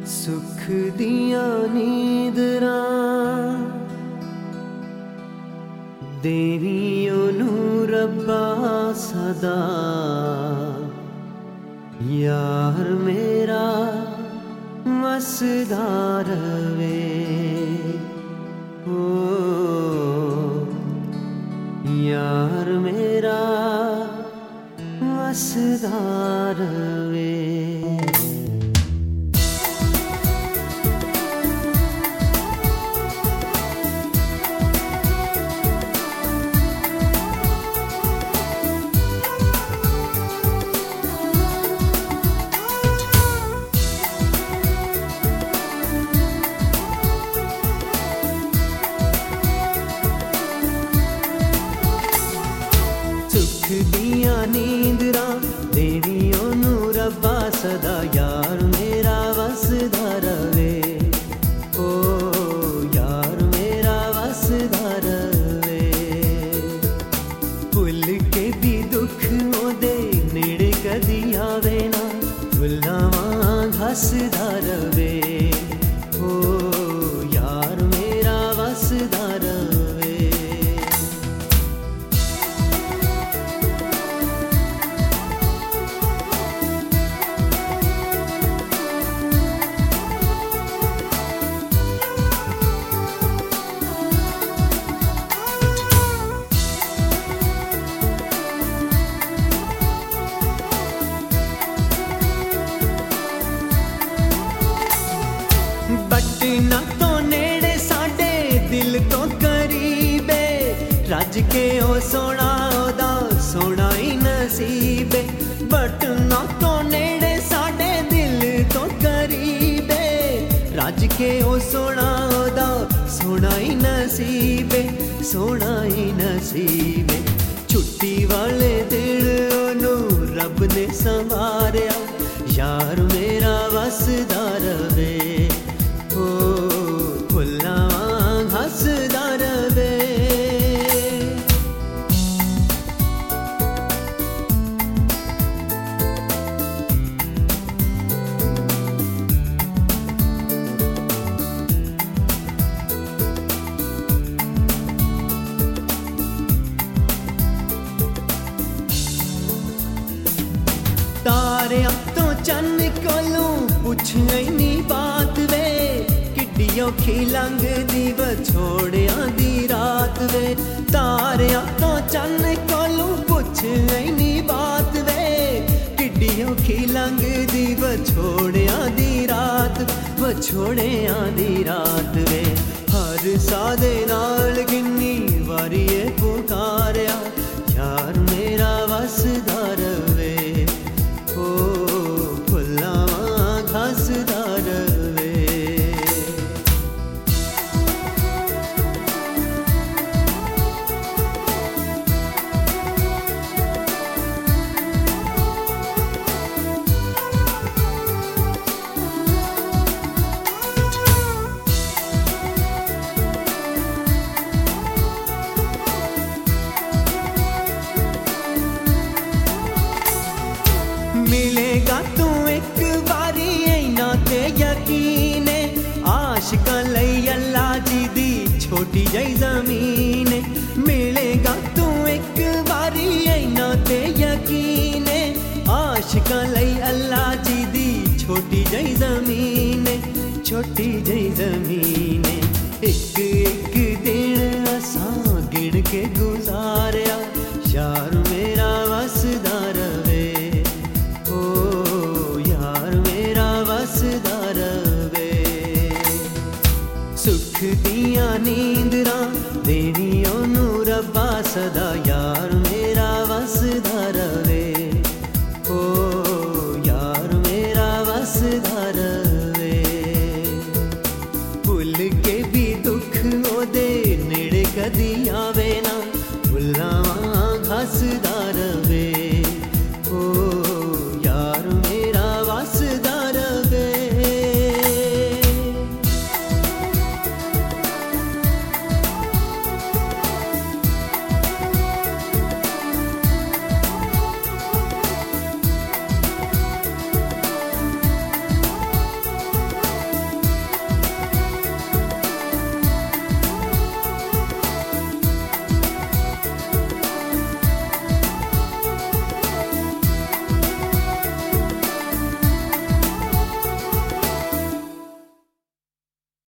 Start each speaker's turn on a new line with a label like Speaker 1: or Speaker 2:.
Speaker 1: सुख दिया नींदरां देवी ओनू रब्बा सदा। यार मेरा वसदा रवे, ओ यार मेरा वसदा रवे। सुख दिया नींदरां देवी ओनू रब्बा सदा। यार मेरा वसदा रवे, ओ यार मेरा वसदा रवे। भुल के भी दुख ओदे नेड़े कदी आवे ना, फुल्लां वांग हसदा रवे, ओ यार मेरा वसदा रवे। बटना तो नेड़े साडे दिल तो करीबे, रज के ओ सोना ओदा सोना ही नसीबे। बटना तो नेड़े साडे दिल तो करीबे, रज के ओ सोना ओदा सोना ही नसीबे, सोना ही नसीबे। छुट्टी वाले दिन ओनू रब ने संवारिया, यार मेरा वसदा रवे, ओ फुल्लां वांग हसदा रवे। तारियां तो चन्न कोलों पुछे नी बात वे, किड्डी औखी लंघदी विछोड़ियां दी रात वे। तारियां तो चन्न कोलों पुछे नी बात वे, किड्डी औखी लंघदी विछोड़ियां दी रात, विछोड़ियां दी रात वे। हर सादे नाल किन्नी वारी ए पुकारिया, यार मेरा वसदा रवे, ओ फुल्लां वांग हसदा रवे। मिलेगा तू एक बारी इना ते यकीन, आशिकां लई अल्लाह जी दी छोटी जई ज़मीन। मिलेगा तू एक बारी इना ते यकीन, आशिकां लई अल्लाह जी दी छोटी जई ज़मीन, छोटी जई ज़मीन। एक एक दिन असां गिण के गुजारिया, यार मेरा वसदा रवे, वसदा रवे। सुख दिया नींदरां देवी ओनू रब्बा सदा।